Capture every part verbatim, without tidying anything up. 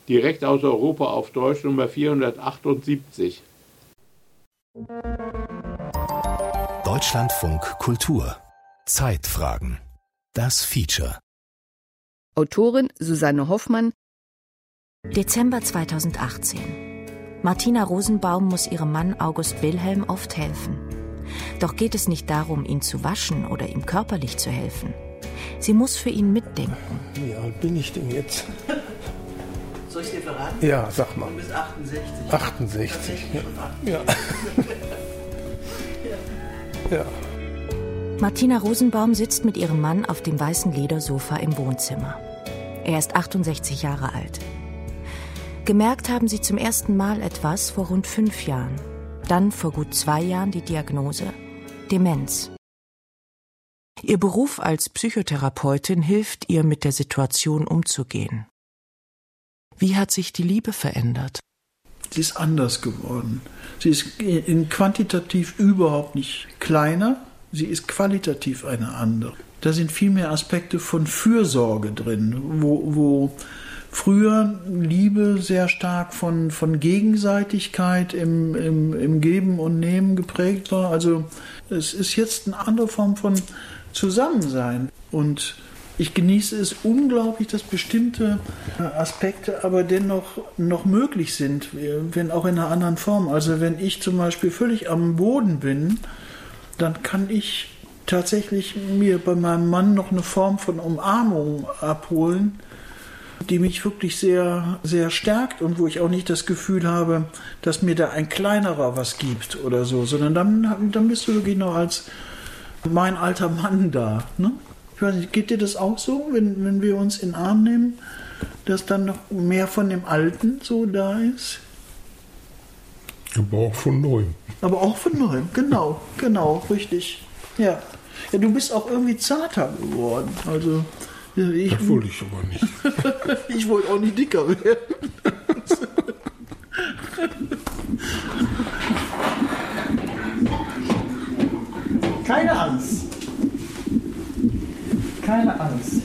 direkt aus Europa auf Deutsch Nummer vierhundertachtundsiebzig. Deutschlandfunk Kultur. Zeitfragen. Das Feature. Autorin Susanne Hoffmann. Dezember zweitausendachtzehn. Martina Rosenbaum muss ihrem Mann August Wilhelm oft helfen. Doch geht es nicht darum, ihn zu waschen oder ihm körperlich zu helfen. Sie muss für ihn mitdenken. Wie alt bin ich denn jetzt? Soll ich dir verraten? Ja, sag mal. Du bist achtundsechzig. achtundsechzig, ja. Ja. Ja. Martina Rosenbaum sitzt mit ihrem Mann auf dem weißen Ledersofa im Wohnzimmer. Er ist achtundsechzig Jahre alt. Gemerkt haben sie zum ersten Mal etwas vor rund fünf Jahren. Dann vor gut zwei Jahren die Diagnose Demenz. Ihr Beruf als Psychotherapeutin hilft ihr, mit der Situation umzugehen. Wie hat sich die Liebe verändert? Sie ist anders geworden. Sie ist in quantitativ überhaupt nicht kleiner, sie ist qualitativ eine andere. Da sind viel mehr Aspekte von Fürsorge drin, wo, wo früher Liebe sehr stark von, von Gegenseitigkeit im, im, im Geben und Nehmen geprägt war. Also es ist jetzt eine andere Form von Zusammensein. Und ich genieße es unglaublich, dass bestimmte Aspekte aber dennoch noch möglich sind, wenn auch in einer anderen Form. Also wenn ich zum Beispiel völlig am Boden bin, dann kann ich tatsächlich mir bei meinem Mann noch eine Form von Umarmung abholen, die mich wirklich sehr, sehr stärkt und wo ich auch nicht das Gefühl habe, dass mir da ein kleinerer was gibt oder so, sondern dann, dann bist du wirklich noch als mein alter Mann da. Ne? Ich weiß nicht, geht dir das auch so, wenn, wenn wir uns in den Arm nehmen, dass dann noch mehr von dem Alten so da ist? Aber auch von Neuem. Aber auch von Neuem, genau, genau, richtig. Ja. Ja, du bist auch irgendwie zarter geworden. Also, ich, das wollte ich aber nicht. Ich wollte auch nicht dicker werden. Keine Angst. Keine Angst.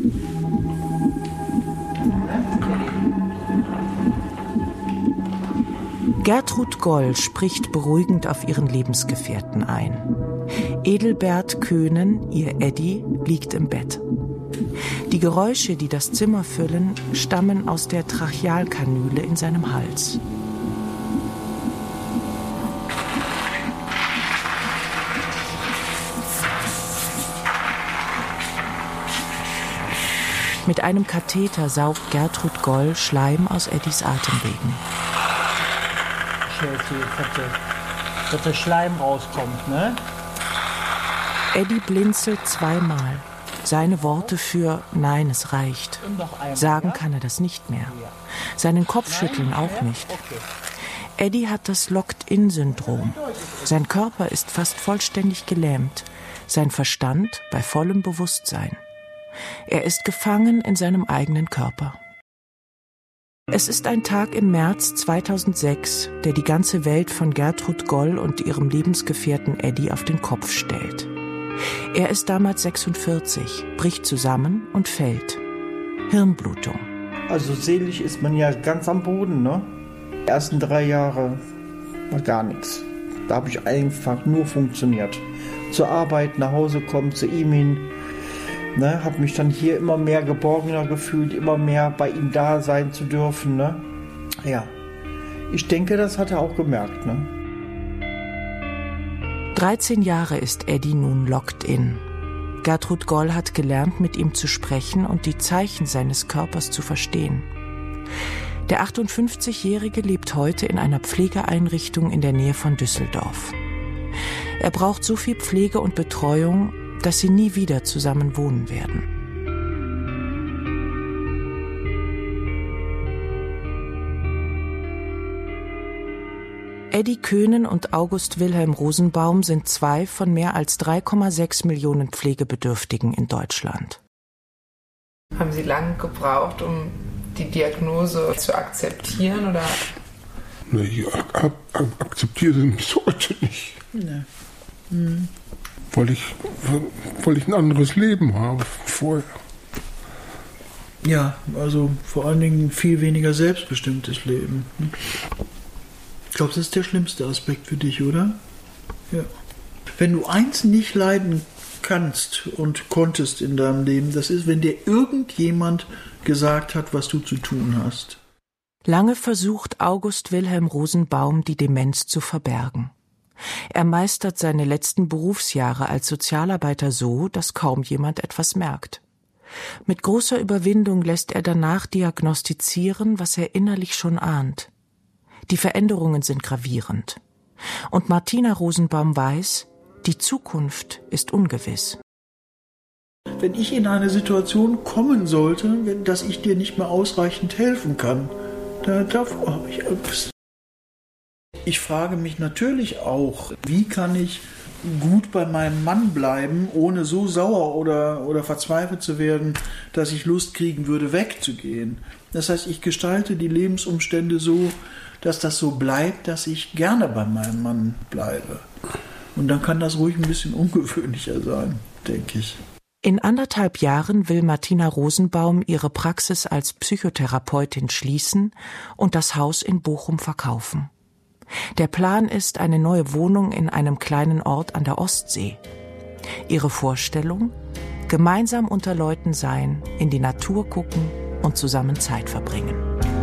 Gertrud Goll spricht beruhigend auf ihren Lebensgefährten ein. Edelbert Köhnen, ihr Eddie, liegt im Bett. Die Geräusche, die das Zimmer füllen, stammen aus der Trachealkanüle in seinem Hals. Mit einem Katheter saugt Gertrud Goll Schleim aus Eddies Atemwegen. Dass der Schleim rauskommt, ne? Eddie blinzelt zweimal. Seine Worte für Nein, es reicht. Sagen kann er das nicht mehr. Seinen Kopf schütteln auch nicht. Eddie hat das Locked-in-Syndrom. Sein Körper ist fast vollständig gelähmt. Sein Verstand bei vollem Bewusstsein. Er ist gefangen in seinem eigenen Körper. Es ist ein Tag im März zweitausendsechs, der die ganze Welt von Gertrud Goll und ihrem Lebensgefährten Eddie auf den Kopf stellt. Er ist damals sechsundvierzig, bricht zusammen und fällt. Hirnblutung. Also seelisch ist man ja ganz am Boden, ne? Die ersten drei Jahre war gar nichts. Da habe ich einfach nur funktioniert. Zur Arbeit, nach Hause kommen, zu ihm hin. Ne, habe mich dann hier immer mehr geborgener gefühlt, immer mehr bei ihm da sein zu dürfen. Ne? Ja, ich denke, das hat er auch gemerkt. Ne? dreizehn Jahre ist Eddie nun locked in. Gertrud Goll hat gelernt, mit ihm zu sprechen und die Zeichen seines Körpers zu verstehen. Der achtundfünfzigjährige lebt heute in einer Pflegeeinrichtung in der Nähe von Düsseldorf. Er braucht so viel Pflege und Betreuung, dass sie nie wieder zusammen wohnen werden. Eddie Köhnen und August Wilhelm Rosenbaum sind zwei von mehr als drei Komma sechs Millionen Pflegebedürftigen in Deutschland. Haben Sie lange gebraucht, um die Diagnose zu akzeptieren, oder? Nee, ich ak- ak- akzeptiere sie bis heute nicht. Nee. Hm. Weil ich, weil ich ein anderes Leben habe vorher. Ja, also vor allen Dingen viel weniger selbstbestimmtes Leben. Ich glaube, das ist der schlimmste Aspekt für dich, oder? Ja. Wenn du eins nicht leiden kannst und konntest in deinem Leben, das ist, wenn dir irgendjemand gesagt hat, was du zu tun hast. Lange versucht August Wilhelm Rosenbaum, die Demenz zu verbergen. Er meistert seine letzten Berufsjahre als Sozialarbeiter so, dass kaum jemand etwas merkt. Mit großer Überwindung lässt er danach diagnostizieren, was er innerlich schon ahnt. Die Veränderungen sind gravierend. Und Martina Rosenbaum weiß, die Zukunft ist ungewiss. Wenn ich in eine Situation kommen sollte, dass ich dir nicht mehr ausreichend helfen kann, da davor habe ich Angst. Ich frage mich natürlich auch, wie kann ich gut bei meinem Mann bleiben, ohne so sauer oder, oder verzweifelt zu werden, dass ich Lust kriegen würde, wegzugehen. Das heißt, ich gestalte die Lebensumstände so, dass das so bleibt, dass ich gerne bei meinem Mann bleibe. Und dann kann das ruhig ein bisschen ungewöhnlicher sein, denke ich. In anderthalb Jahren will Martina Rosenbaum ihre Praxis als Psychotherapeutin schließen und das Haus in Bochum verkaufen. Der Plan ist eine neue Wohnung in einem kleinen Ort an der Ostsee. Ihre Vorstellung? Gemeinsam unter Leuten sein, in die Natur gucken und zusammen Zeit verbringen.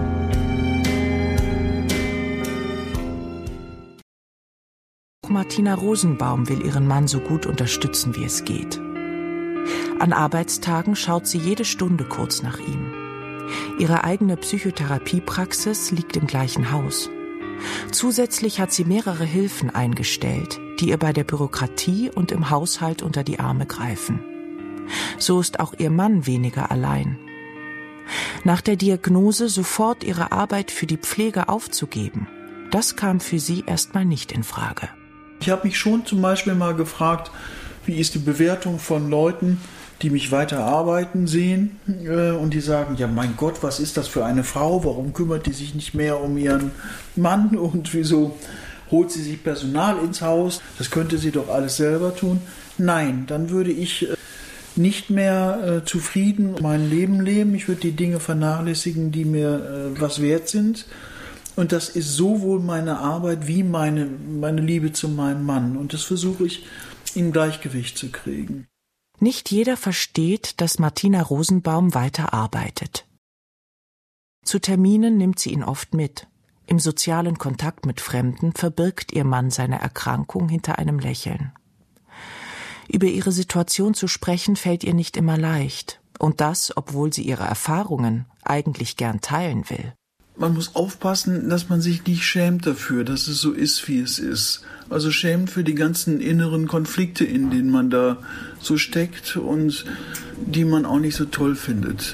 Martina Rosenbaum will ihren Mann so gut unterstützen, wie es geht. An Arbeitstagen schaut sie jede Stunde kurz nach ihm. Ihre eigene Psychotherapiepraxis liegt im gleichen Haus. Zusätzlich hat sie mehrere Hilfen eingestellt, die ihr bei der Bürokratie und im Haushalt unter die Arme greifen. So ist auch ihr Mann weniger allein. Nach der Diagnose sofort ihre Arbeit für die Pflege aufzugeben, das kam für sie erstmal nicht in Frage. Ich habe mich schon zum Beispiel mal gefragt, wie ist die Bewertung von Leuten, die mich weiter arbeiten sehen äh, und die sagen, ja mein Gott, was ist das für eine Frau, warum kümmert die sich nicht mehr um ihren Mann und wieso holt sie sich Personal ins Haus, das könnte sie doch alles selber tun. Nein, dann würde ich äh, nicht mehr äh, zufrieden mein Leben leben, ich würde die Dinge vernachlässigen, die mir äh, was wert sind. Und das ist sowohl meine Arbeit wie meine, meine Liebe zu meinem Mann. Und das versuche ich im Gleichgewicht zu kriegen. Nicht jeder versteht, dass Martina Rosenbaum weiter arbeitet. Zu Terminen nimmt sie ihn oft mit. Im sozialen Kontakt mit Fremden verbirgt ihr Mann seine Erkrankung hinter einem Lächeln. Über ihre Situation zu sprechen, fällt ihr nicht immer leicht. Und das, obwohl sie ihre Erfahrungen eigentlich gern teilen will. Man muss aufpassen, dass man sich nicht schämt dafür, dass es so ist, wie es ist. Also schämt für die ganzen inneren Konflikte, in denen man da so steckt und die man auch nicht so toll findet.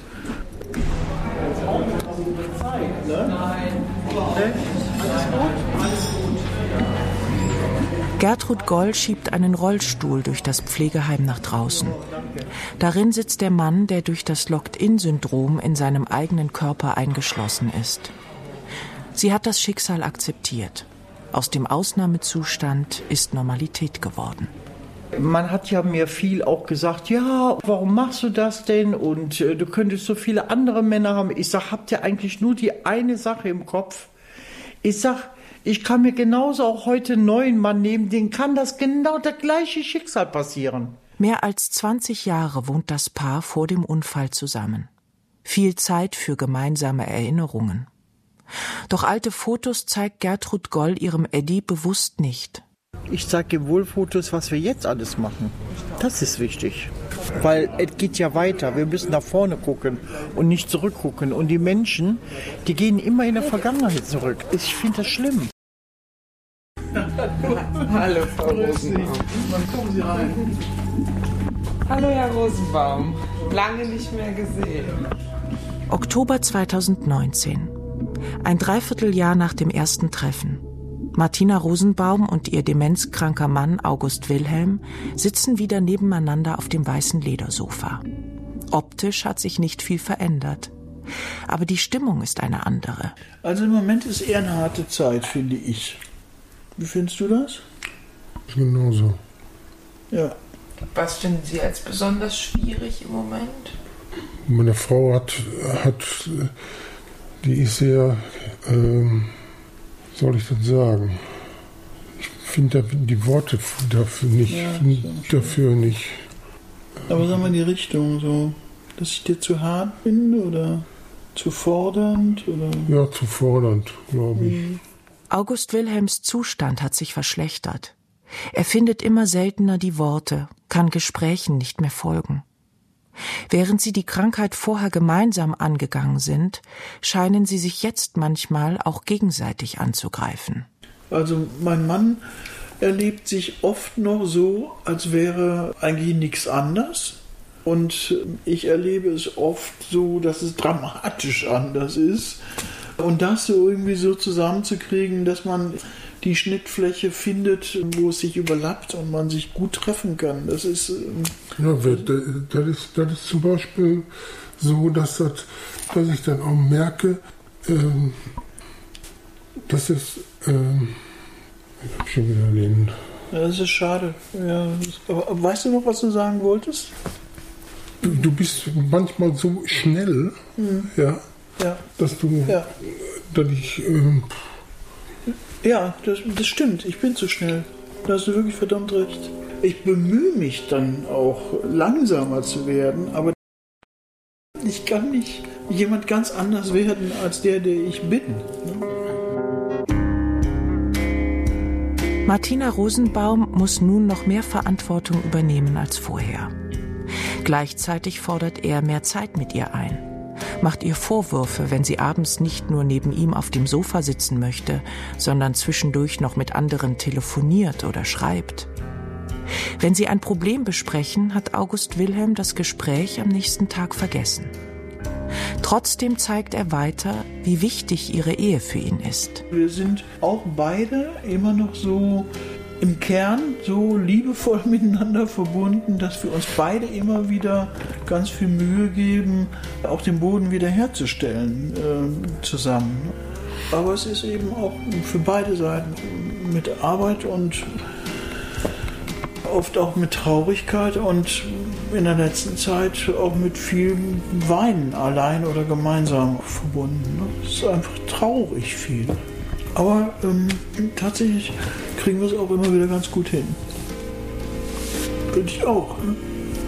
Gertrud Goll schiebt einen Rollstuhl durch das Pflegeheim nach draußen. Darin sitzt der Mann, der durch das Locked-in-Syndrom in seinem eigenen Körper eingeschlossen ist. Sie hat das Schicksal akzeptiert. Aus dem Ausnahmezustand ist Normalität geworden. Man hat ja mir viel auch gesagt, ja, warum machst du das denn? Und äh, du könntest so viele andere Männer haben. Ich sag, habt ihr eigentlich nur die eine Sache im Kopf? Ich sag, ich kann mir genauso auch heute einen neuen Mann nehmen, den kann das genau das gleiche Schicksal passieren. Mehr als zwanzig Jahre wohnt das Paar vor dem Unfall zusammen. Viel Zeit für gemeinsame Erinnerungen. Doch alte Fotos zeigt Gertrud Goll ihrem Eddie bewusst nicht. Ich zeige ihm wohl Fotos, was wir jetzt alles machen. Das ist wichtig. Weil es geht ja weiter. Wir müssen nach vorne gucken und nicht zurückgucken. Und die Menschen, die gehen immer in der Vergangenheit zurück. Ich finde das schlimm. Hallo, Frau Rosenbaum. Kommen Sie rein. Hallo, Herr Rosenbaum. Lange nicht mehr gesehen. Oktober zweitausendneunzehn. Ein Dreivierteljahr nach dem ersten Treffen. Martina Rosenbaum und ihr demenzkranker Mann August Wilhelm sitzen wieder nebeneinander auf dem weißen Ledersofa. Optisch hat sich nicht viel verändert. Aber die Stimmung ist eine andere. Also im Moment ist eher eine harte Zeit, finde ich. Wie findest du das? Genauso. Ja. Was finden Sie als besonders schwierig im Moment? Meine Frau hat, hat die ist sehr, ähm, soll ich das sagen? Ich finde die Worte dafür nicht, ja, dafür nicht. Aber sagen wir in die Richtung, so, dass ich dir zu hart bin oder zu fordernd? Oder? Ja, zu fordernd, glaube ich. Mhm. August Wilhelms Zustand hat sich verschlechtert. Er findet immer seltener die Worte, kann Gesprächen nicht mehr folgen. Während sie die Krankheit vorher gemeinsam angegangen sind, scheinen sie sich jetzt manchmal auch gegenseitig anzugreifen. Also mein Mann erlebt sich oft noch so, als wäre eigentlich nichts anders. Und ich erlebe es oft so, dass es dramatisch anders ist. Und das so irgendwie so zusammenzukriegen, dass man die Schnittfläche findet, wo es sich überlappt und man sich gut treffen kann. Das ist... Ja, das ist, das ist zum Beispiel so, dass, das, dass ich dann auch merke, ähm, dass es... Ähm, ich hab schon wieder den... Ja, das ist schade. Ja, aber weißt du noch, was du sagen wolltest? Du, du bist manchmal so schnell, mhm. ja, ja, dass du... Ja. Dass ich... Ähm, Ja, das, das stimmt. Ich bin zu schnell. Da hast du wirklich verdammt recht. Ich bemühe mich dann auch, langsamer zu werden, aber ich kann nicht jemand ganz anders werden als der, der ich bin. Martina Rosenbaum muss nun noch mehr Verantwortung übernehmen als vorher. Gleichzeitig fordert er mehr Zeit mit ihr ein. Macht ihr Vorwürfe, wenn sie abends nicht nur neben ihm auf dem Sofa sitzen möchte, sondern zwischendurch noch mit anderen telefoniert oder schreibt. Wenn sie ein Problem besprechen, hat August Wilhelm das Gespräch am nächsten Tag vergessen. Trotzdem zeigt er weiter, wie wichtig ihre Ehe für ihn ist. Wir sind auch beide immer noch so im Kern so liebevoll miteinander verbunden, dass wir uns beide immer wieder ganz viel Mühe geben, auch den Boden wiederherzustellen äh, zusammen. Aber es ist eben auch für beide Seiten mit Arbeit und oft auch mit Traurigkeit und in der letzten Zeit auch mit viel Weinen allein oder gemeinsam verbunden. Es ist einfach traurig viel. Aber ähm, tatsächlich kriegen wir es auch immer wieder ganz gut hin. Würde ich auch. Ne?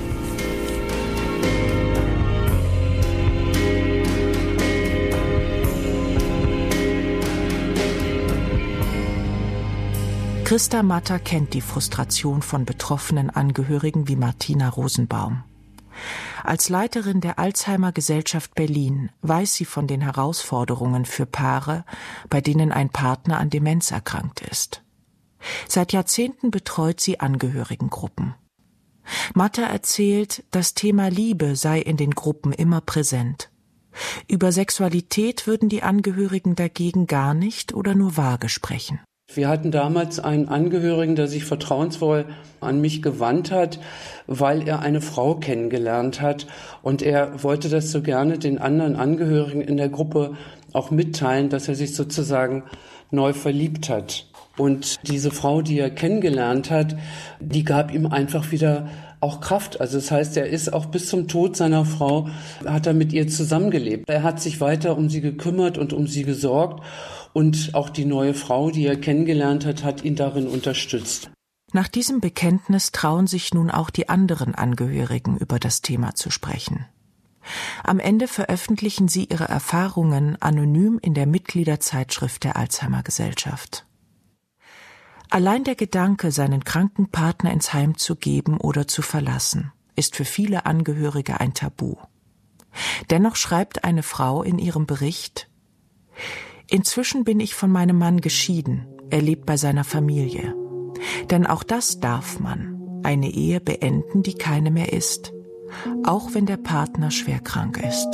Christa Matter kennt die Frustration von betroffenen Angehörigen wie Martina Rosenbaum. Als Leiterin der Alzheimer-Gesellschaft Berlin weiß sie von den Herausforderungen für Paare, bei denen ein Partner an Demenz erkrankt ist. Seit Jahrzehnten betreut sie Angehörigengruppen. Matter erzählt, das Thema Liebe sei in den Gruppen immer präsent. Über Sexualität würden die Angehörigen dagegen gar nicht oder nur vage sprechen. Wir hatten damals einen Angehörigen, der sich vertrauensvoll an mich gewandt hat, weil er eine Frau kennengelernt hat. Und er wollte das so gerne den anderen Angehörigen in der Gruppe auch mitteilen, dass er sich sozusagen neu verliebt hat. Und diese Frau, die er kennengelernt hat, die gab ihm einfach wieder auch Kraft. Also das heißt, er ist auch bis zum Tod seiner Frau, hat er mit ihr zusammengelebt. Er hat sich weiter um sie gekümmert und um sie gesorgt. Und auch die neue Frau, die er kennengelernt hat, hat ihn darin unterstützt. Nach diesem Bekenntnis trauen sich nun auch die anderen Angehörigen, über das Thema zu sprechen. Am Ende veröffentlichen sie ihre Erfahrungen anonym in der Mitgliederzeitschrift der Alzheimer-Gesellschaft. Allein der Gedanke, seinen kranken Partner ins Heim zu geben oder zu verlassen, ist für viele Angehörige ein Tabu. Dennoch schreibt eine Frau in ihrem Bericht: Inzwischen bin ich von meinem Mann geschieden, er lebt bei seiner Familie. Denn auch das darf man, eine Ehe beenden, die keine mehr ist, auch wenn der Partner schwer krank ist.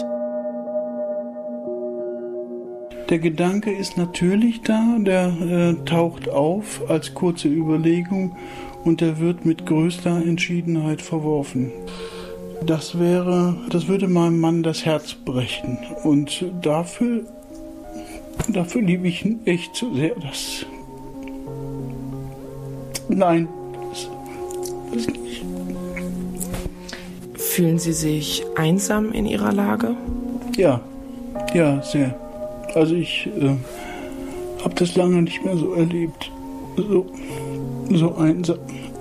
Der Gedanke ist natürlich da, der äh, taucht auf als kurze Überlegung und der wird mit größter Entschiedenheit verworfen. Das wäre, das würde meinem Mann das Herz brechen und dafür Dafür liebe ich ihn echt zu sehr. Das Nein, das, das nicht. Fühlen Sie sich einsam in Ihrer Lage? Ja, ja, sehr. Also ich äh, habe das lange nicht mehr so erlebt. So, so einsam.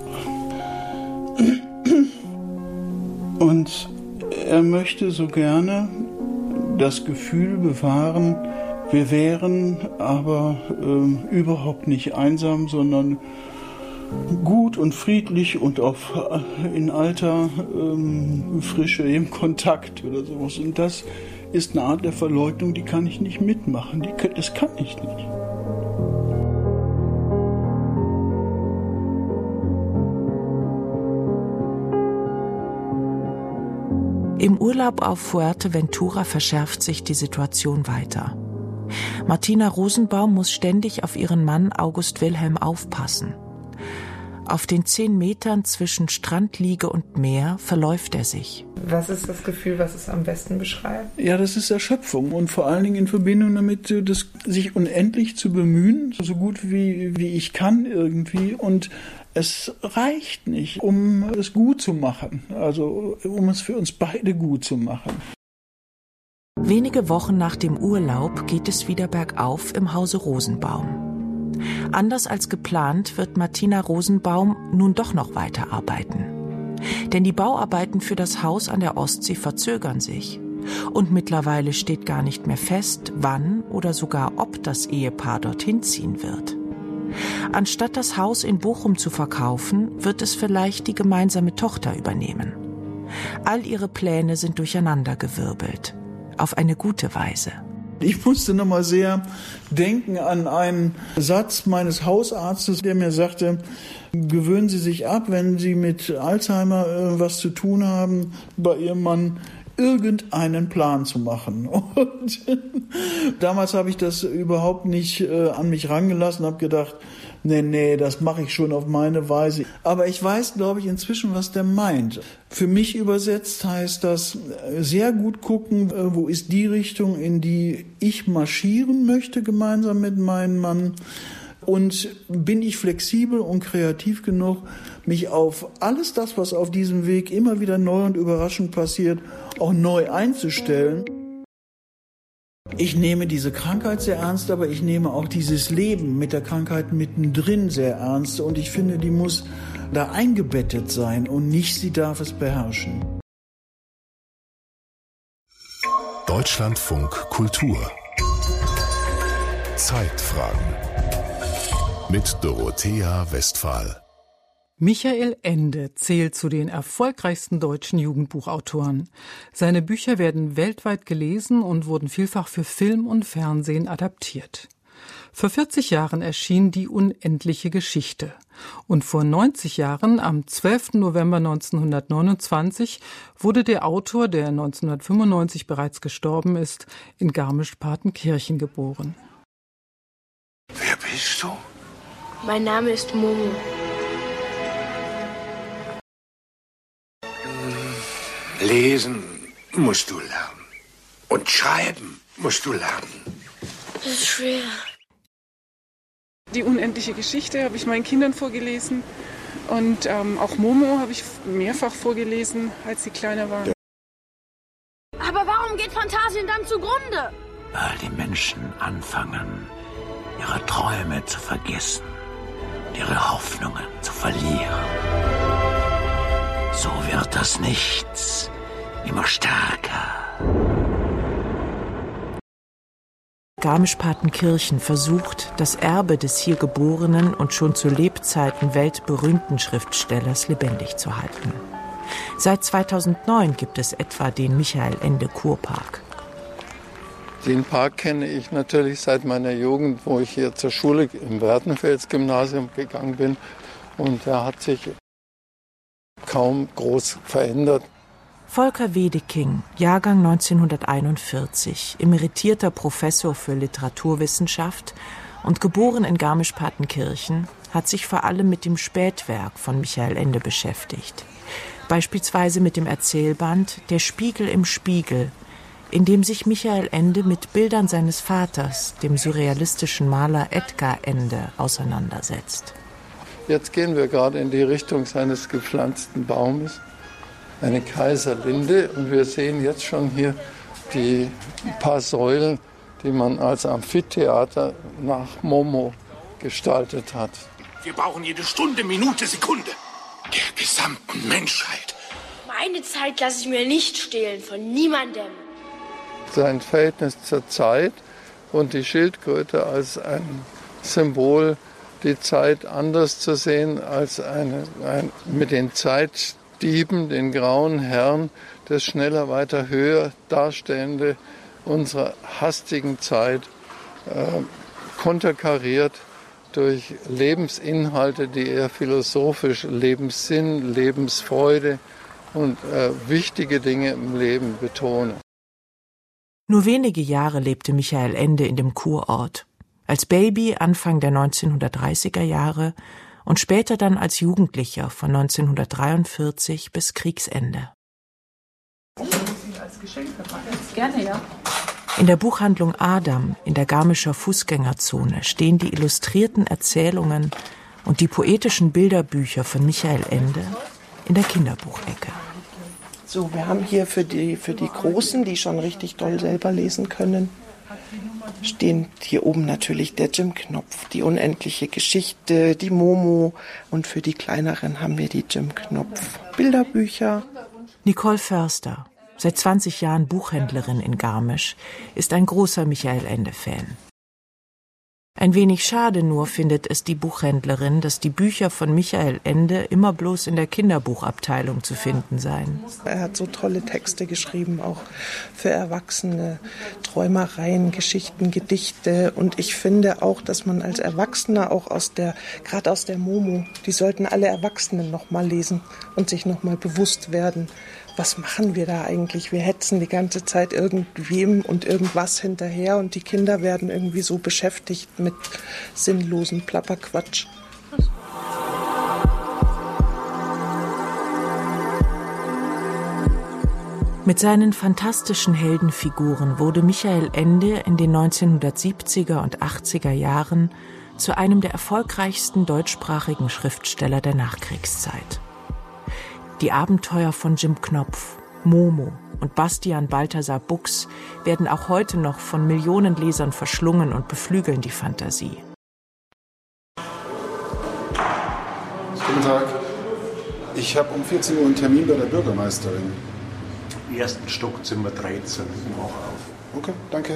Und er möchte so gerne das Gefühl bewahren, wir wären aber äh, überhaupt nicht einsam, sondern gut und friedlich und auf, in alter ähm, Frische im Kontakt oder sowas. Und das ist eine Art der Verleugnung, die kann ich nicht mitmachen. Die, das kann ich nicht. Im Urlaub auf Fuerteventura verschärft sich die Situation weiter. Martina Rosenbaum muss ständig auf ihren Mann August Wilhelm aufpassen. Auf den zehn Metern zwischen Strandliege und Meer verläuft er sich. Was ist das Gefühl, was es am besten beschreibt? Ja, das ist Erschöpfung und vor allen Dingen in Verbindung damit, das, sich unendlich zu bemühen, so gut wie, wie ich kann irgendwie, und es reicht nicht, um es gut zu machen, also um es für uns beide gut zu machen. Wenige Wochen nach dem Urlaub geht es wieder bergauf im Hause Rosenbaum. Anders als geplant wird Martina Rosenbaum nun doch noch weiterarbeiten. Denn die Bauarbeiten für das Haus an der Ostsee verzögern sich. Und mittlerweile steht gar nicht mehr fest, wann oder sogar ob das Ehepaar dorthin ziehen wird. Anstatt das Haus in Bochum zu verkaufen, wird es vielleicht die gemeinsame Tochter übernehmen. All ihre Pläne sind durcheinandergewirbelt. Auf eine gute Weise. Ich musste noch mal sehr denken an einen Satz meines Hausarztes, der mir sagte, gewöhnen Sie sich ab, wenn Sie mit Alzheimer äh, was zu tun haben, bei Ihrem Mann irgendeinen Plan zu machen. Und damals habe ich das überhaupt nicht äh, an mich rangelassen, habe gedacht, nee, nee, das mache ich schon auf meine Weise. Aber ich weiß, glaube ich, inzwischen, was der meint. Für mich übersetzt heißt das, sehr gut gucken, äh, wo ist die Richtung, in die ich marschieren möchte, gemeinsam mit meinem Mann. Und bin ich flexibel und kreativ genug, mich auf alles das, was auf diesem Weg immer wieder neu und überraschend passiert, auch neu einzustellen. Ich nehme diese Krankheit sehr ernst, aber ich nehme auch dieses Leben mit der Krankheit mittendrin sehr ernst. Und ich finde, die muss da eingebettet sein und nicht sie darf es beherrschen. Deutschlandfunk Kultur. Zeitfragen. Mit Dorothea Westphal. Michael Ende zählt zu den erfolgreichsten deutschen Jugendbuchautoren. Seine Bücher werden weltweit gelesen und wurden vielfach für Film und Fernsehen adaptiert. Vor vierzig Jahren erschien Die unendliche Geschichte. Und vor neunzig Jahren, am zwölften November neunzehnhundertneunundzwanzig, wurde der Autor, der neunzehnhundertfünfundneunzig bereits gestorben ist, in Garmisch-Partenkirchen geboren. Wer bist du? Mein Name ist Momo. Lesen musst du lernen. Und schreiben musst du lernen. Das ist schwer. Die unendliche Geschichte habe ich meinen Kindern vorgelesen. Und ähm, auch Momo habe ich mehrfach vorgelesen, als sie kleiner waren. Aber warum geht Phantasien dann zugrunde? Weil die Menschen anfangen, ihre Träume zu vergessen, ihre Hoffnungen zu verlieren. So wird das Nichts immer stärker. Garmisch-Partenkirchen versucht, das Erbe des hier geborenen und schon zu Lebzeiten weltberühmten Schriftstellers lebendig zu halten. Seit zweitausendneun gibt es etwa den Michael Ende Kurpark. Den Park kenne ich natürlich seit meiner Jugend, wo ich hier zur Schule im Werdenfels-Gymnasium gegangen bin. Und er hat sich kaum groß verändert. Volker Wedeking, Jahrgang neunzehnhunderteinundvierzig, emeritierter Professor für Literaturwissenschaft und geboren in Garmisch-Partenkirchen, hat sich vor allem mit dem Spätwerk von Michael Ende beschäftigt. Beispielsweise mit dem Erzählband Der Spiegel im Spiegel, in dem sich Michael Ende mit Bildern seines Vaters, dem surrealistischen Maler Edgar Ende, auseinandersetzt. Jetzt gehen wir gerade in die Richtung seines gepflanzten Baumes. eine Kaiserlinde. Und wir sehen jetzt schon hier die paar Säulen, die man als Amphitheater nach Momo gestaltet hat. Wir brauchen jede Stunde, Minute, Sekunde der gesamten Menschheit. Meine Zeit lasse ich mir nicht stehlen, von niemandem. Sein Verhältnis zur Zeit und die Schildkröte als ein Symbol, die Zeit anders zu sehen als eine, ein, mit den Zeitdieben, den grauen Herren, das schneller, weiter, höher darstellende unserer hastigen Zeit, äh, konterkariert durch Lebensinhalte, die eher philosophisch, Lebenssinn, Lebensfreude und äh, wichtige Dinge im Leben betonen. Nur wenige Jahre lebte Michael Ende in dem Kurort. Als Baby Anfang der neunzehnhundertdreißiger Jahre und später dann als Jugendlicher von neunzehnhundertdreiundvierzig bis Kriegsende. Gerne, ja. In der Buchhandlung Adam in der Garmischer Fußgängerzone stehen die illustrierten Erzählungen und die poetischen Bilderbücher von Michael Ende in der Kinderbuchecke. So, wir haben hier für die, für die Großen, die schon richtig doll selber lesen können, stehen hier oben natürlich der Jim Knopf, die unendliche Geschichte, die Momo, und für die Kleineren haben wir die Jim Knopf Bilderbücher. Nicole Förster, seit zwanzig Jahren Buchhändlerin in Garmisch, ist ein großer Michael Ende-Fan. Ein wenig schade nur findet es die Buchhändlerin, dass die Bücher von Michael Ende immer bloß in der Kinderbuchabteilung zu finden seien. Er hat so tolle Texte geschrieben, auch für Erwachsene, Träumereien, Geschichten, Gedichte. Und ich finde auch, dass man als Erwachsener auch aus der, gerade aus der Momo, die sollten alle Erwachsenen noch mal lesen und sich noch mal bewusst werden. Was machen wir da eigentlich? Wir hetzen die ganze Zeit irgendwem und irgendwas hinterher und die Kinder werden irgendwie so beschäftigt mit sinnlosen Plapperquatsch. Mit seinen fantastischen Heldenfiguren wurde Michael Ende in den neunzehnhundertsiebziger und achtziger Jahren zu einem der erfolgreichsten deutschsprachigen Schriftsteller der Nachkriegszeit. Die Abenteuer von Jim Knopf, Momo und Bastian Balthasar Buchs werden auch heute noch von Millionen Lesern verschlungen und beflügeln die Fantasie. Guten Tag. Ich habe um vierzehn Uhr einen Termin bei der Bürgermeisterin. Im ersten Stock, Zimmer dreizehn. Ich mache auf. Okay, danke.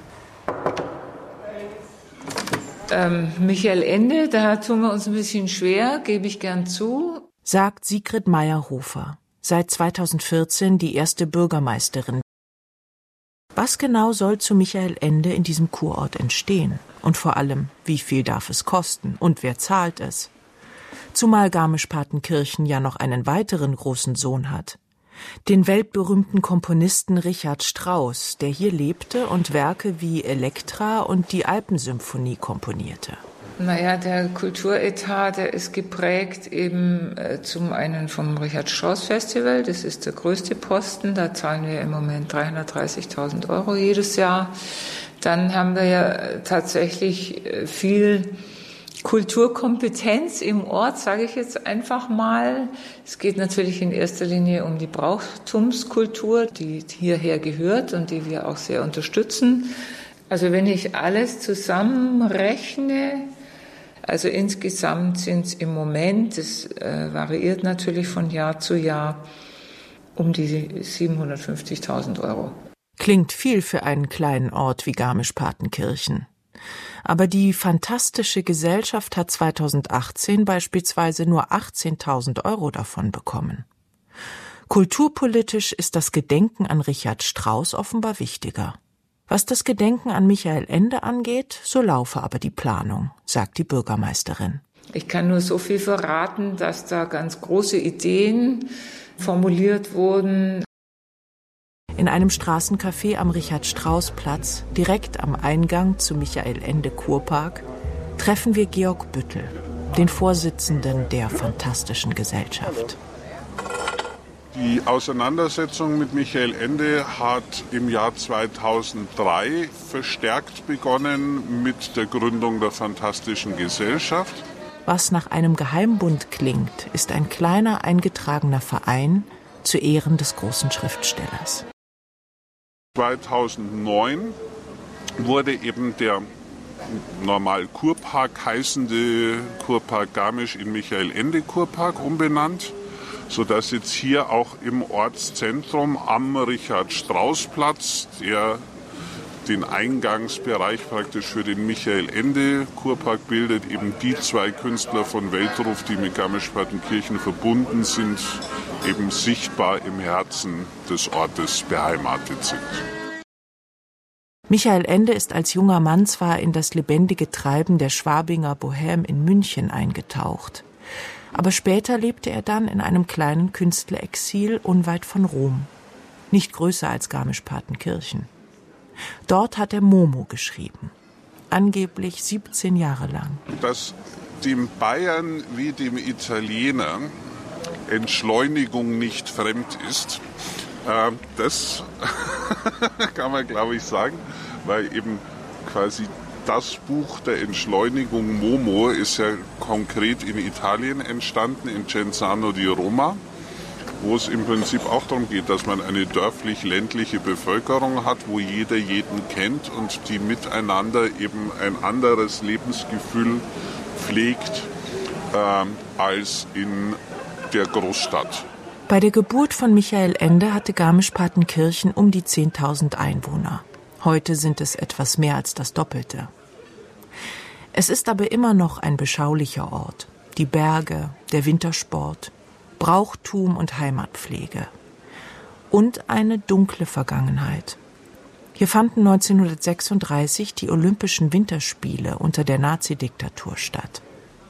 Ähm, Michael Ende, da tun wir uns ein bisschen schwer, gebe ich gern zu. Sagt Sigrid Meyerhofer, seit zweitausendvierzehn die erste Bürgermeisterin. Was genau soll zu Michael Ende in diesem Kurort entstehen? Und vor allem, wie viel darf es kosten und wer zahlt es? Zumal Garmisch-Partenkirchen ja noch einen weiteren großen Sohn hat. Den weltberühmten Komponisten Richard Strauss, der hier lebte und Werke wie Elektra und die Alpensymphonie komponierte. Naja, der Kulturetat, der ist geprägt eben äh, zum einen vom Richard Strauss Festival, das ist der größte Posten, da zahlen wir im Moment dreihundertdreißigtausend Euro jedes Jahr. Dann haben wir ja tatsächlich viel Kulturkompetenz im Ort, sage ich jetzt einfach mal. Es geht natürlich in erster Linie um die Brauchtumskultur, die hierher gehört und die wir auch sehr unterstützen. Also wenn ich alles zusammenrechne, also insgesamt sind es im Moment, das äh, variiert natürlich von Jahr zu Jahr, um die siebenhundertfünfzigtausend Euro. Klingt viel für einen kleinen Ort wie Garmisch-Partenkirchen. Aber die fantastische Gesellschaft hat zweitausendachtzehn beispielsweise nur achtzehntausend Euro davon bekommen. Kulturpolitisch ist das Gedenken an Richard Strauss offenbar wichtiger. Was das Gedenken an Michael Ende angeht, so laufe aber die Planung, sagt die Bürgermeisterin. Ich kann nur so viel verraten, dass da ganz große Ideen formuliert wurden. In einem Straßencafé am Richard-Strauss-Platz, direkt am Eingang zu Michael Ende Kurpark, treffen wir Georg Büttel, den Vorsitzenden der Fantastischen Gesellschaft. Die Auseinandersetzung mit Michael Ende hat im Jahr zweitausenddrei verstärkt begonnen mit der Gründung der Fantastischen Gesellschaft. Was nach einem Geheimbund klingt, ist ein kleiner eingetragener Verein zu Ehren des großen Schriftstellers. zweitausendneun wurde eben der normal Kurpark heißende Kurpark Garmisch in Michael-Ende-Kurpark umbenannt, sodass jetzt hier auch im Ortszentrum am Richard-Strauß-Platz, der den Eingangsbereich praktisch für den Michael-Ende-Kurpark bildet, eben die zwei Künstler von Weltruf, die mit Garmisch-Partenkirchen verbunden sind, eben sichtbar im Herzen des Ortes beheimatet sind. Michael Ende ist als junger Mann zwar in das lebendige Treiben der Schwabinger Bohème in München eingetaucht, aber später lebte er dann in einem kleinen Künstlerexil unweit von Rom, nicht größer als Garmisch-Partenkirchen. Dort hat er Momo geschrieben, angeblich siebzehn Jahre lang. Dass dem Bayern wie dem Italiener Entschleunigung nicht fremd ist, äh, das kann man, glaube ich, sagen, weil eben quasi das Buch der Entschleunigung Momo ist ja konkret in Italien entstanden, in Genzano di Roma, wo es im Prinzip auch darum geht, dass man eine dörflich-ländliche Bevölkerung hat, wo jeder jeden kennt und die miteinander eben ein anderes Lebensgefühl pflegt äh, als in der Großstadt. Bei der Geburt von Michael Ende hatte Garmisch-Partenkirchen um die zehntausend Einwohner. Heute sind es etwas mehr als das Doppelte. Es ist aber immer noch ein beschaulicher Ort. Die Berge, der Wintersport, Brauchtum und Heimatpflege. Und eine dunkle Vergangenheit. Hier fanden neunzehnhundertsechsunddreißig die Olympischen Winterspiele unter der Nazidiktatur statt.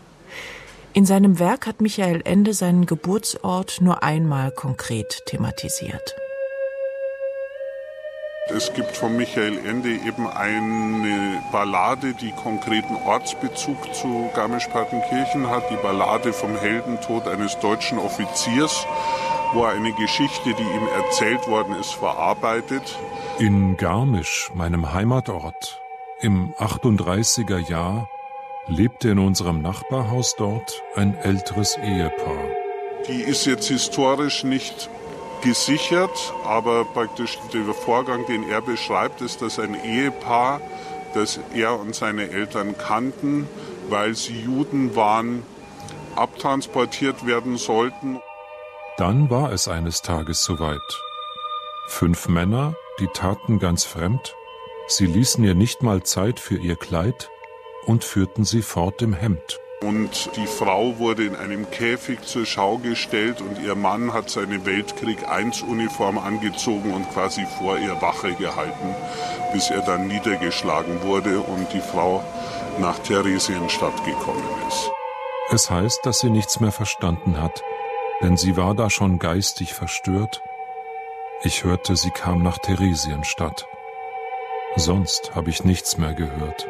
In seinem Werk hat Michael Ende seinen Geburtsort nur einmal konkret thematisiert. Es gibt von Michael Ende eben eine Ballade, die konkreten Ortsbezug zu Garmisch-Partenkirchen hat. Die Ballade vom Heldentod eines deutschen Offiziers, wo er eine Geschichte, die ihm erzählt worden ist, verarbeitet. In Garmisch, meinem Heimatort, im achtunddreißiger Jahr, lebte in unserem Nachbarhaus dort ein älteres Ehepaar. Die ist jetzt historisch nicht gesichert, aber praktisch der Vorgang, den er beschreibt, ist, dass ein Ehepaar, das er und seine Eltern kannten, weil sie Juden waren, abtransportiert werden sollten. Dann war es eines Tages soweit. Fünf Männer, die taten ganz fremd, sie ließen ihr nicht mal Zeit für ihr Kleid und führten sie fort im Hemd. Und die Frau wurde in einem Käfig zur Schau gestellt und ihr Mann hat seine Weltkrieg-eins-Uniform angezogen und quasi vor ihr Wache gehalten, bis er dann niedergeschlagen wurde und die Frau nach Theresienstadt gekommen ist. Es heißt, dass sie nichts mehr verstanden hat, denn sie war da schon geistig verstört. Ich hörte, sie kam nach Theresienstadt. Sonst habe ich nichts mehr gehört.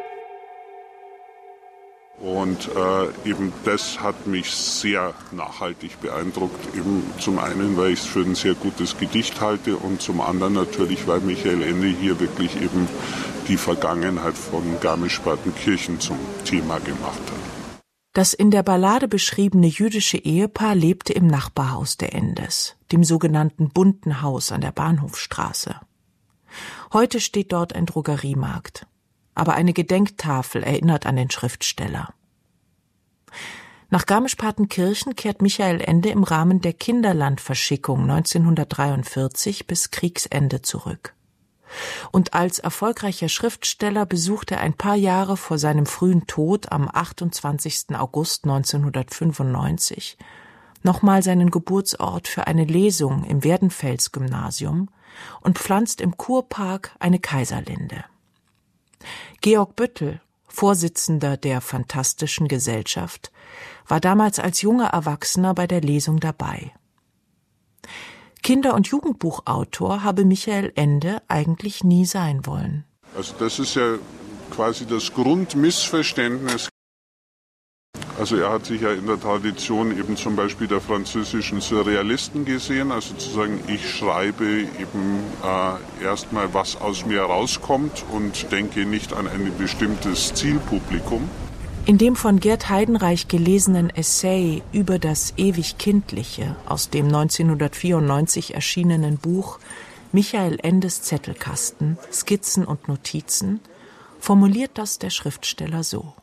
Und äh, eben das hat mich sehr nachhaltig beeindruckt. Eben zum einen, weil ich es für ein sehr gutes Gedicht halte und zum anderen natürlich, weil Michael Ende hier wirklich eben die Vergangenheit von Garmisch-Partenkirchen zum Thema gemacht hat. Das in der Ballade beschriebene jüdische Ehepaar lebte im Nachbarhaus der Endes, dem sogenannten Bunten Haus an der Bahnhofstraße. Heute steht dort ein Drogeriemarkt. Aber eine Gedenktafel erinnert an den Schriftsteller. Nach Garmisch-Partenkirchen kehrt Michael Ende im Rahmen der Kinderlandverschickung neunzehnhundertdreiundvierzig bis Kriegsende zurück. Und als erfolgreicher Schriftsteller besucht er ein paar Jahre vor seinem frühen Tod am achtundzwanzigsten August neunzehnhundertfünfundneunzig nochmal seinen Geburtsort für eine Lesung im Werdenfels-Gymnasium und pflanzt im Kurpark eine Kaiserlinde. Georg Büttel, Vorsitzender der Phantastischen Gesellschaft, war damals als junger Erwachsener bei der Lesung dabei. Kinder- und Jugendbuchautor habe Michael Ende eigentlich nie sein wollen. Also das ist ja quasi das Grundmissverständnis. Also er hat sich ja in der Tradition eben zum Beispiel der französischen Surrealisten gesehen, also zu sagen, ich schreibe eben äh, erstmal, was aus mir rauskommt und denke nicht an ein bestimmtes Zielpublikum. In dem von Gerd Heidenreich gelesenen Essay über das ewig Kindliche aus dem neunzehnhundertvierundneunzig erschienenen Buch Michael Endes Zettelkasten, Skizzen und Notizen formuliert das der Schriftsteller so.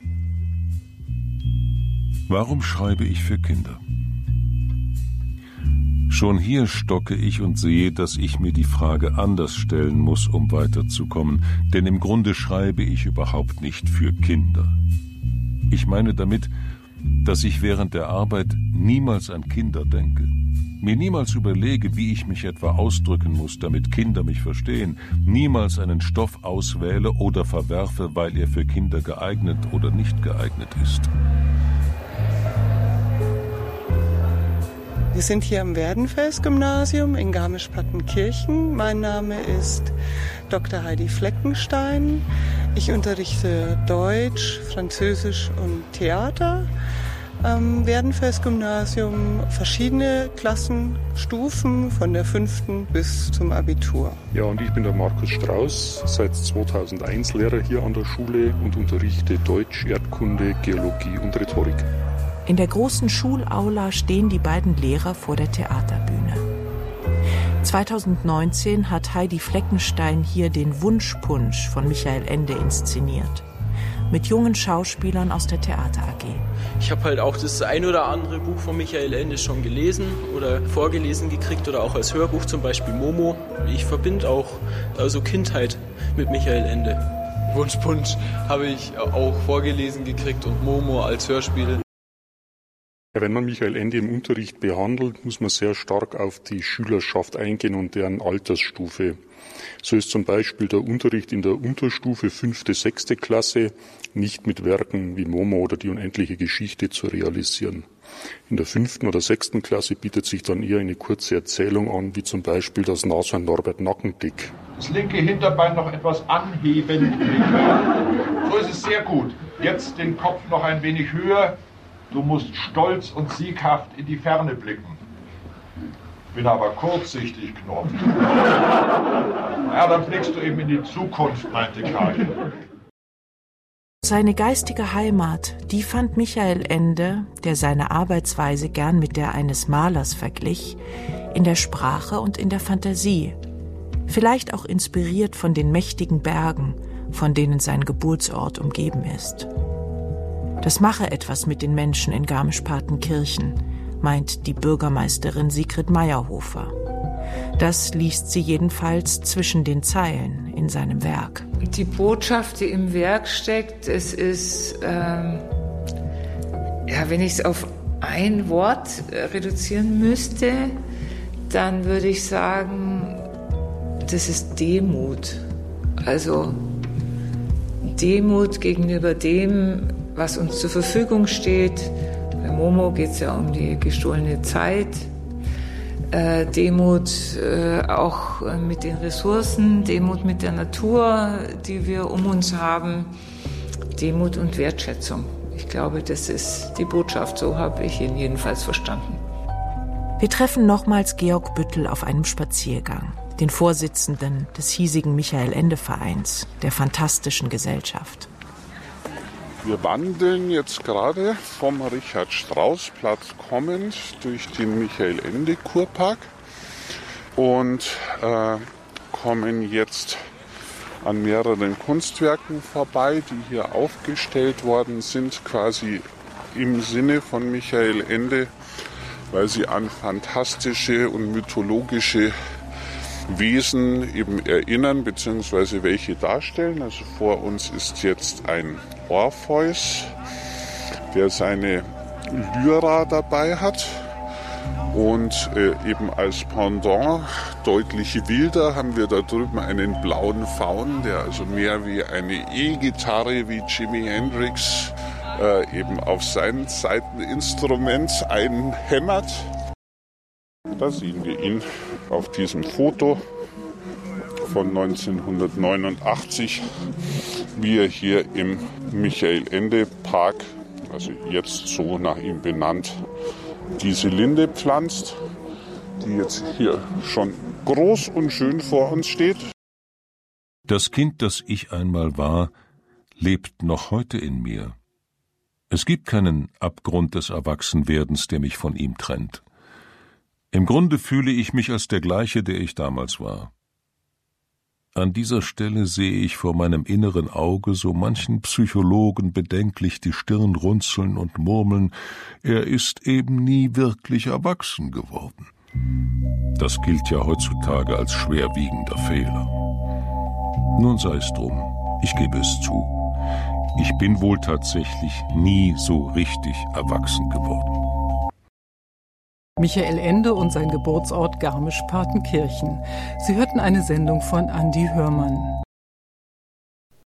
Warum schreibe ich für Kinder? Schon hier stocke ich und sehe, dass ich mir die Frage anders stellen muss, um weiterzukommen, denn im Grunde schreibe ich überhaupt nicht für Kinder. Ich meine damit, dass ich während der Arbeit niemals an Kinder denke, mir niemals überlege, wie ich mich etwa ausdrücken muss, damit Kinder mich verstehen, niemals einen Stoff auswähle oder verwerfe, weil er für Kinder geeignet oder nicht geeignet ist. Wir sind hier am Werdenfels-Gymnasium in Garmisch-Partenkirchen. Mein Name ist Doktor Heidi Fleckenstein. Ich unterrichte Deutsch, Französisch und Theater am Werdenfels-Gymnasium. Verschiedene Klassenstufen von der fünften bis zum Abitur. Ja, und ich bin der Markus Strauß, seit zweitausendeins Lehrer hier an der Schule und unterrichte Deutsch, Erdkunde, Geologie und Rhetorik. In der großen Schulaula stehen die beiden Lehrer vor der Theaterbühne. zweitausendneunzehn hat Heidi Fleckenstein hier den Wunschpunsch von Michael Ende inszeniert. Mit jungen Schauspielern aus der Theater A G. Ich habe halt auch das ein oder andere Buch von Michael Ende schon gelesen oder vorgelesen gekriegt oder auch als Hörbuch, zum Beispiel Momo. Ich verbinde auch also Kindheit mit Michael Ende. Wunschpunsch habe ich auch vorgelesen gekriegt und Momo als Hörspiel. Wenn man Michael Ende im Unterricht behandelt, muss man sehr stark auf die Schülerschaft eingehen und deren Altersstufe. So ist zum Beispiel der Unterricht in der Unterstufe fünfte, sechste Klasse nicht mit Werken wie Momo oder die unendliche Geschichte zu realisieren. In der fünften oder sechsten Klasse bietet sich dann eher eine kurze Erzählung an, wie zum Beispiel das Nashorn Norbert Nackendick. Das linke Hinterbein noch etwas anheben. So ist es sehr gut. Jetzt den Kopf noch ein wenig höher. Du musst stolz und sieghaft in die Ferne blicken. Bin aber kurzsichtig, Knopf. Ja, dann blickst du eben in die Zukunft, meinte Kali. Seine geistige Heimat, die fand Michael Ende, der seine Arbeitsweise gern mit der eines Malers verglich, in der Sprache und in der Fantasie. Vielleicht auch inspiriert von den mächtigen Bergen, von denen sein Geburtsort umgeben ist. Das mache etwas mit den Menschen in Garmisch-Partenkirchen, meint die Bürgermeisterin Sigrid Meyerhofer. Das liest sie jedenfalls zwischen den Zeilen in seinem Werk. Die Botschaft, die im Werk steckt, es ist, ähm, ja, wenn ich es auf ein Wort reduzieren müsste, dann würde ich sagen, das ist Demut. Also Demut gegenüber dem, was uns zur Verfügung steht. Bei Momo geht es ja um die gestohlene Zeit. Äh, Demut äh, auch mit den Ressourcen, Demut mit der Natur, die wir um uns haben. Demut und Wertschätzung. Ich glaube, das ist die Botschaft, so habe ich ihn jedenfalls verstanden. Wir treffen nochmals Georg Büttel auf einem Spaziergang, den Vorsitzenden des hiesigen Michael-Ende-Vereins, der Fantastischen Gesellschaft. Wir wandeln jetzt gerade vom Richard-Strauß-Platz kommend durch den Michael-Ende-Kurpark und äh, kommen jetzt an mehreren Kunstwerken vorbei, die hier aufgestellt worden sind, quasi im Sinne von Michael Ende, weil sie an fantastische und mythologische Wesen eben erinnern, beziehungsweise welche darstellen. Also vor uns ist jetzt ein Orpheus, der seine Lyra dabei hat. Und äh, eben als Pendant, deutlich wilder, haben wir da drüben einen blauen Faun, der also mehr wie eine E-Gitarre wie Jimi Hendrix äh, eben auf sein Saiteninstrument einhämmert. Da sehen wir ihn auf diesem Foto von neunzehnhundertneunundachtzig, wie er hier im Michael-Ende-Park, also jetzt so nach ihm benannt, diese Linde pflanzt, die jetzt hier schon groß und schön vor uns steht. Das Kind, das ich einmal war, lebt noch heute in mir. Es gibt keinen Abgrund des Erwachsenwerdens, der mich von ihm trennt. Im Grunde fühle ich mich als der gleiche, der ich damals war. An dieser Stelle sehe ich vor meinem inneren Auge so manchen Psychologen bedenklich die Stirn runzeln und murmeln, er ist eben nie wirklich erwachsen geworden. Das gilt ja heutzutage als schwerwiegender Fehler. Nun sei es drum, ich gebe es zu. Ich bin wohl tatsächlich nie so richtig erwachsen geworden. Michael Ende und sein Geburtsort Garmisch-Partenkirchen. Sie hörten eine Sendung von Andi Hörmann.